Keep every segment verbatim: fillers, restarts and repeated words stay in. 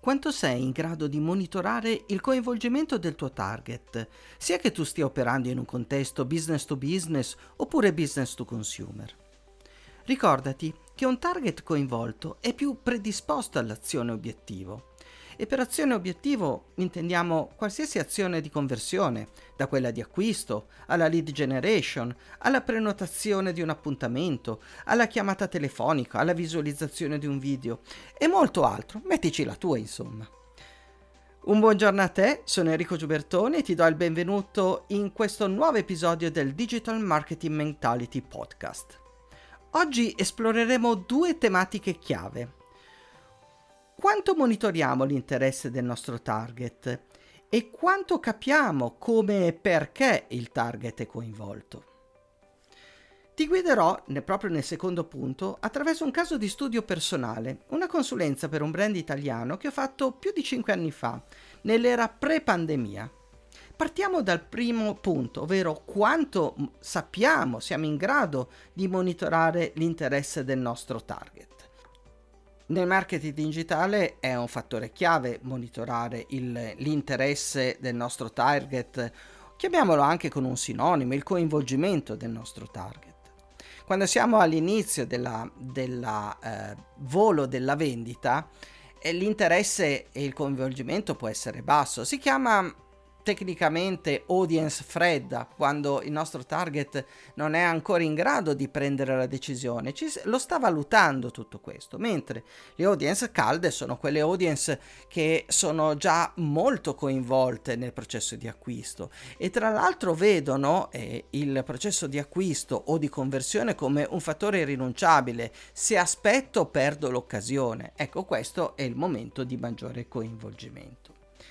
quanto sei in grado di monitorare il coinvolgimento del tuo target, sia che tu stia operando in un contesto business to business oppure business to consumer. Ricordati che un target coinvolto è più predisposto all'azione obiettivo. E per azione obiettivo intendiamo qualsiasi azione di conversione, da quella di acquisto, alla lead generation, alla prenotazione di un appuntamento, alla chiamata telefonica, alla visualizzazione di un video e molto altro. Mettici la tua, insomma. Un buongiorno a te, sono Enrico Giubertoni e ti do il benvenuto in questo nuovo episodio del Digital Marketing Mentality Podcast. Oggi esploreremo due tematiche chiave. Quanto monitoriamo l'interesse del nostro target e quanto capiamo come e perché il target è coinvolto. Ti guiderò, proprio nel secondo punto, attraverso un caso di studio personale, una consulenza per un brand italiano che ho fatto più di cinque anni fa, nell'era pre-pandemia. Partiamo dal primo punto, ovvero quanto sappiamo, siamo in grado di monitorare l'interesse del nostro target. Nel marketing digitale è un fattore chiave monitorare il, l'interesse del nostro target, chiamiamolo anche con un sinonimo, il coinvolgimento del nostro target. Quando siamo all'inizio della, della eh, volo della vendita, eh, l'interesse e il coinvolgimento può essere basso, si chiama tecnicamente audience fredda, quando il nostro target non è ancora in grado di prendere la decisione, ci, lo sta valutando tutto questo, mentre le audience calde sono quelle audience che sono già molto coinvolte nel processo di acquisto e tra l'altro vedono eh, il processo di acquisto o di conversione come un fattore irrinunciabile. Se aspetto perdo l'occasione. Ecco, questo è il momento di maggiore coinvolgimento.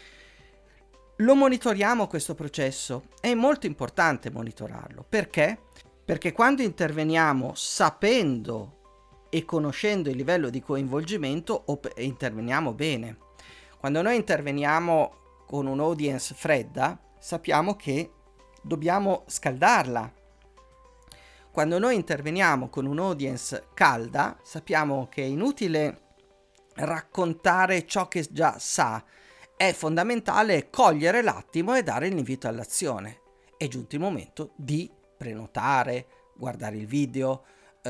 Lo monitoriamo questo processo? È molto importante monitorarlo. Perché? Perché quando interveniamo sapendo e conoscendo il livello di coinvolgimento, op- interveniamo bene. Quando noi interveniamo con un'audience fredda, sappiamo che dobbiamo scaldarla. Quando noi interveniamo con un'audience calda, sappiamo che è inutile raccontare ciò che già sa. È fondamentale cogliere l'attimo e dare l'invito all'azione. È giunto il momento di prenotare, guardare il video,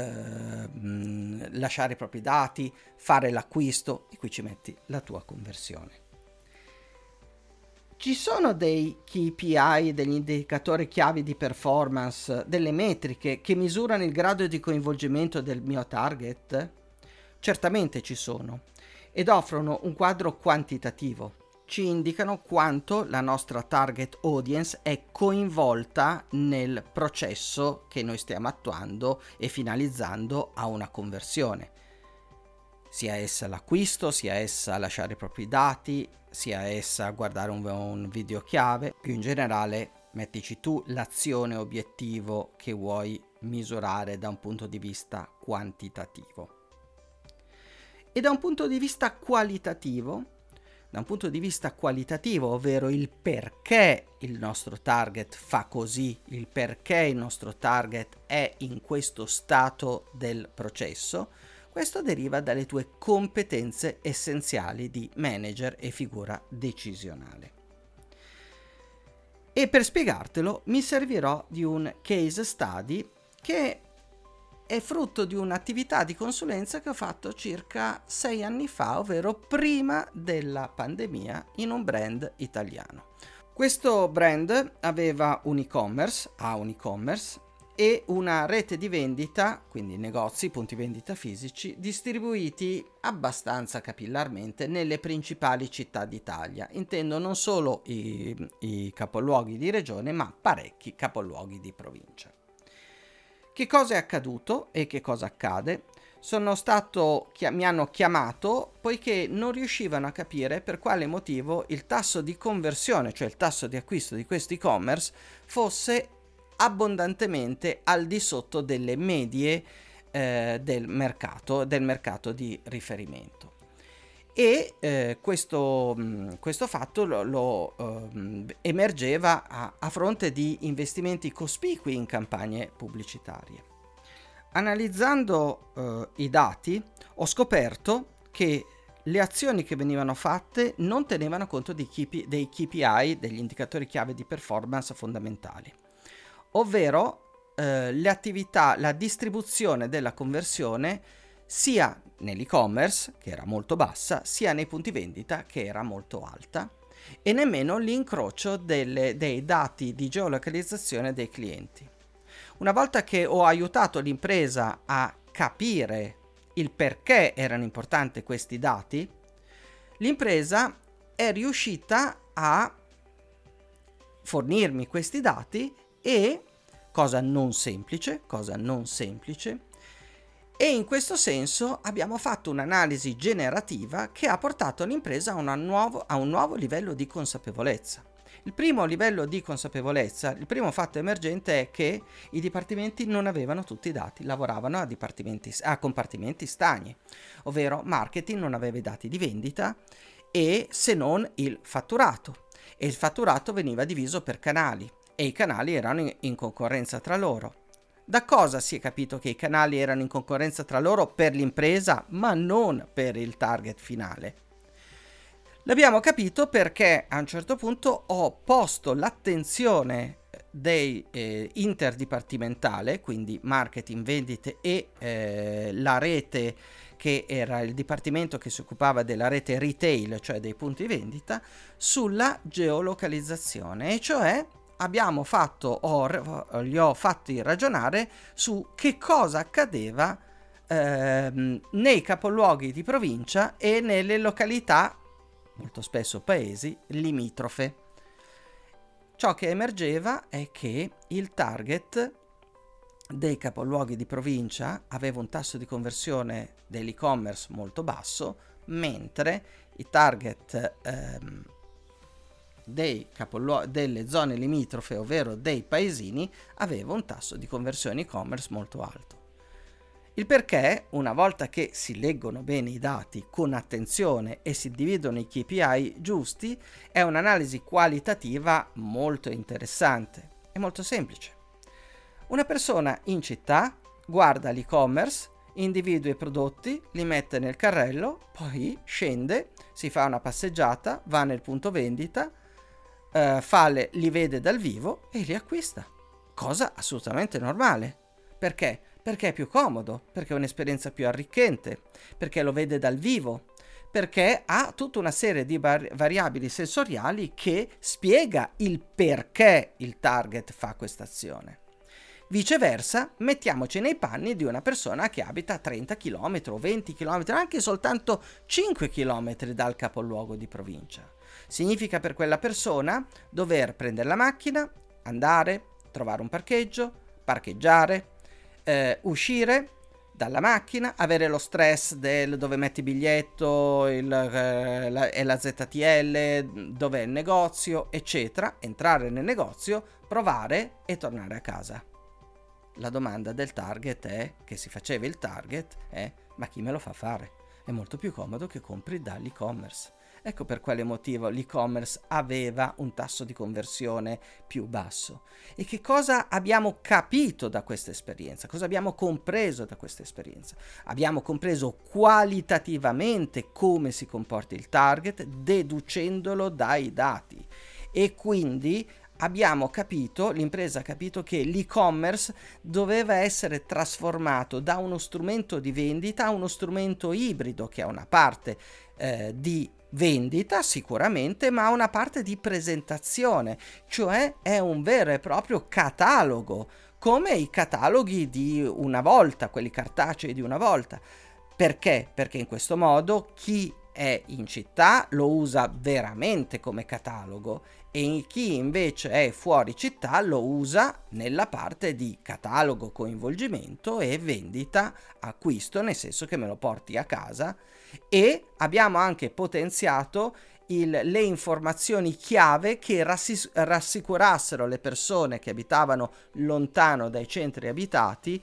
ehm, lasciare i propri dati, fare l'acquisto e qui ci metti la tua conversione. Ci sono dei K P I, degli indicatori chiavi di performance, delle metriche che misurano il grado di coinvolgimento del mio target? Certamente ci sono ed offrono un quadro quantitativo. Ci indicano quanto la nostra target audience è coinvolta nel processo che noi stiamo attuando e finalizzando a una conversione. Sia essa l'acquisto, sia essa lasciare i propri dati, sia essa guardare un, un video chiave. Più in generale, mettici tu l'azione obiettivo che vuoi misurare da un punto di vista quantitativo. E da un punto di vista qualitativo, Da un punto di vista qualitativo, ovvero il perché il nostro target fa così, il perché il nostro target è in questo stato del processo, questo deriva dalle tue competenze essenziali di manager e figura decisionale. E per spiegartelo mi servirò di un case study che è frutto di un'attività di consulenza che ho fatto circa sei anni fa, ovvero prima della pandemia, in un brand italiano. Questo brand aveva un e-commerce, ha un e-commerce e una rete di vendita, quindi negozi, punti vendita fisici, distribuiti abbastanza capillarmente nelle principali città d'Italia. Intendo non solo i, i capoluoghi di regione, ma parecchi capoluoghi di provincia. Che cosa è accaduto e che cosa accade? Sono stato, mi hanno chiamato poiché non riuscivano a capire per quale motivo il tasso di conversione, cioè il tasso di acquisto di questo e-commerce, fosse abbondantemente al di sotto delle medie eh, del mercato, del mercato di riferimento. E eh, questo, mh, questo fatto lo, lo uh, emergeva a, a fronte di investimenti cospicui in campagne pubblicitarie. Analizzando uh, i dati ho scoperto che le azioni che venivano fatte non tenevano conto dei K P, dei K P I, degli indicatori chiave di performance fondamentali, ovvero eh, le attività, la distribuzione della conversione sia nell'e-commerce, che era molto bassa, sia nei punti vendita, che era molto alta, e nemmeno l'incrocio delle, dei dati di geolocalizzazione dei clienti. Una volta che ho aiutato l'impresa a capire il perché erano importanti questi dati, l'impresa è riuscita a fornirmi questi dati e, cosa non semplice, cosa non semplice, e in questo senso abbiamo fatto un'analisi generativa che ha portato l'impresa a, una nuovo, a un nuovo livello di consapevolezza. Il primo livello di consapevolezza, il primo fatto emergente è che i dipartimenti non avevano tutti i dati, lavoravano a, dipartimenti, a compartimenti stagni, ovvero marketing non aveva i dati di vendita e se non il fatturato, e il fatturato veniva diviso per canali e i canali erano in, in concorrenza tra loro. Da cosa si è capito che i canali erano in concorrenza tra loro per l'impresa, ma non per il target finale? L'abbiamo capito perché a un certo punto ho posto l'attenzione dei eh, interdipartimentale, quindi marketing, vendite e eh, la rete, che era il dipartimento che si occupava della rete retail, cioè dei punti vendita, sulla geolocalizzazione, e cioè abbiamo fatto, ho, li ho fatti ragionare su che cosa accadeva ehm, nei capoluoghi di provincia e nelle località, molto spesso paesi, limitrofe. Ciò che emergeva è che il target dei capoluoghi di provincia aveva un tasso di conversione dell'e-commerce molto basso, mentre i target ehm, dei capoluoghi delle zone limitrofe, ovvero dei paesini, aveva un tasso di conversione e-commerce molto alto. Il perché, una volta che si leggono bene i dati con attenzione e si dividono i K P I giusti, è un'analisi qualitativa molto interessante e molto semplice. Una persona in città guarda l'e-commerce, individua i prodotti, li mette nel carrello, poi scende, si fa una passeggiata, va nel punto vendita, eh, fa le, li vede dal vivo e li acquista. Cosa assolutamente normale. Perché? Perché è più comodo, perché è un'esperienza più arricchente, perché lo vede dal vivo, perché ha tutta una serie di vari- variabili sensoriali che spiega il perché il target fa questa azione. Viceversa, mettiamoci nei panni di una persona che abita a trenta chilometri o venti chilometri, anche soltanto cinque chilometri dal capoluogo di provincia. Significa per quella persona dover prendere la macchina, andare, trovare un parcheggio, parcheggiare, eh, uscire dalla macchina, avere lo stress del dove metti il biglietto il, eh, la, e la Z T L, dove è il negozio, eccetera, entrare nel negozio, provare e tornare a casa. La domanda del target è, che si faceva il target, è: ma chi me lo fa fare? È molto più comodo che compri dall'e-commerce. Ecco per quale motivo l'e-commerce aveva un tasso di conversione più basso. E che cosa abbiamo capito da questa esperienza? Cosa abbiamo compreso da questa esperienza? Abbiamo compreso qualitativamente come si comporta il target, deducendolo dai dati. E quindi abbiamo capito, l'impresa ha capito che l'e-commerce doveva essere trasformato da uno strumento di vendita a uno strumento ibrido che ha una parte eh, di vendita sicuramente, ma ha una parte di presentazione, cioè è un vero e proprio catalogo, come i cataloghi di una volta, quelli cartacei di una volta. Perché? Perché in questo modo chi è in città lo usa veramente come catalogo e chi invece è fuori città lo usa nella parte di catalogo, coinvolgimento e vendita, acquisto, nel senso che me lo porti a casa. E abbiamo anche potenziato il, le informazioni chiave che rassi- rassicurassero le persone che abitavano lontano dai centri abitati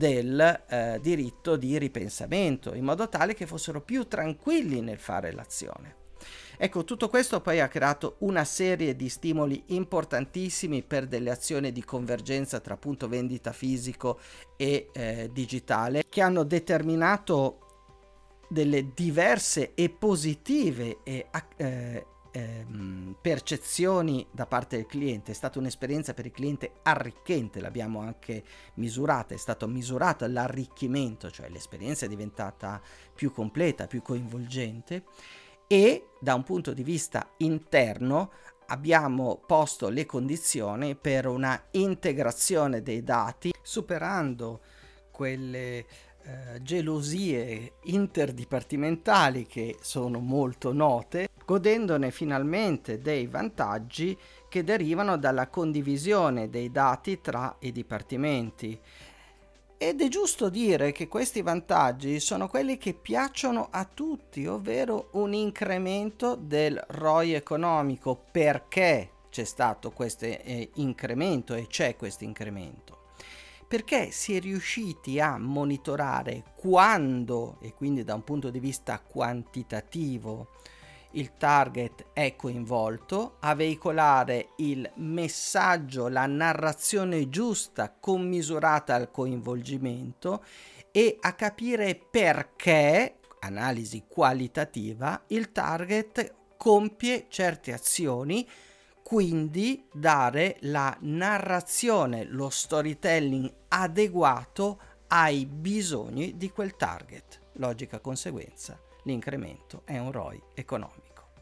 del eh, diritto di ripensamento, in modo tale che fossero più tranquilli nel fare l'azione. Ecco, tutto questo poi ha creato una serie di stimoli importantissimi per delle azioni di convergenza tra punto vendita fisico e eh, digitale, che hanno determinato delle diverse e positive e, eh, eh, percezioni da parte del cliente. È stata un'esperienza per il cliente arricchente, l'abbiamo anche misurata, è stato misurato l'arricchimento, cioè l'esperienza è diventata più completa, più coinvolgente, e da un punto di vista interno abbiamo posto le condizioni per una integrazione dei dati, superando quelle eh, gelosie interdipartimentali che sono molto note, godendone finalmente dei vantaggi che derivano dalla condivisione dei dati tra i dipartimenti. Ed è giusto dire che questi vantaggi sono quelli che piacciono a tutti, ovvero un incremento del R O I economico. Perché c'è stato questo eh, incremento e c'è questo incremento? Perché si è riusciti a monitorare quando, e quindi da un punto di vista quantitativo, il target è coinvolto, a veicolare il messaggio, la narrazione giusta commisurata al coinvolgimento e a capire perché, analisi qualitativa, il target compie certe azioni, quindi dare la narrazione, lo storytelling adeguato ai bisogni di quel target. Logica conseguenza. L'incremento è un R O I economico.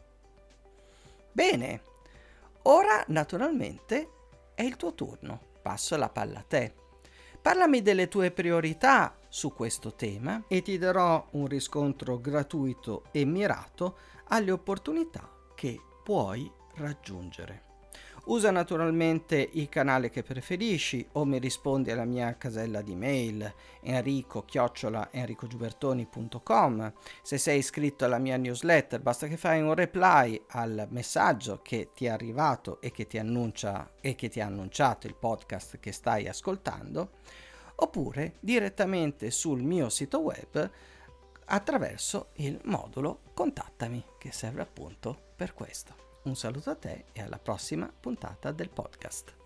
Bene, ora naturalmente è il tuo turno, passo la palla a te. Parlami delle tue priorità su questo tema e ti darò un riscontro gratuito e mirato alle opportunità che puoi raggiungere. Usa naturalmente il canale che preferisci o mi rispondi alla mia casella di mail enrico chiocciola enricogiubertoni punto com. Se sei iscritto alla mia newsletter basta che fai un reply al messaggio che ti è arrivato e che ti annuncia e che ti ha annunciato il podcast che stai ascoltando, oppure direttamente sul mio sito web attraverso il modulo Contattami, che serve appunto per questo. Un saluto a te e alla prossima puntata del podcast.